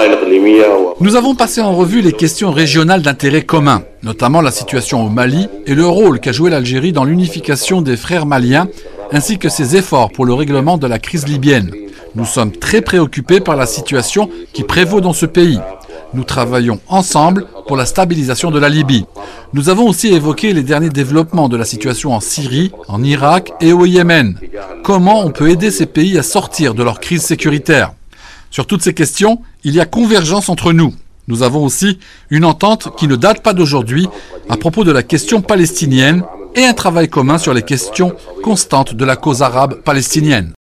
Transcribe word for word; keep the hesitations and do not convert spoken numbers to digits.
Nous avons passé en revue les questions régionales d'intérêt commun, notamment la situation au Mali et le rôle qu'a joué l'Algérie dans l'unification des frères maliens, ainsi que ses efforts pour le règlement de la crise libyenne. Nous sommes très préoccupés par la situation qui prévaut dans ce pays. Nous travaillons ensemble pour la stabilisation de la Libye. Nous avons aussi évoqué les derniers développements de la situation en Syrie, en Irak et au Yémen. Comment on peut aider ces pays à sortir de leur crise sécuritaire ? Sur toutes ces questions, il y a convergence entre nous. Nous avons aussi une entente qui ne date pas d'aujourd'hui à propos de la question palestinienne et un travail commun sur les questions constantes de la cause arabe palestinienne.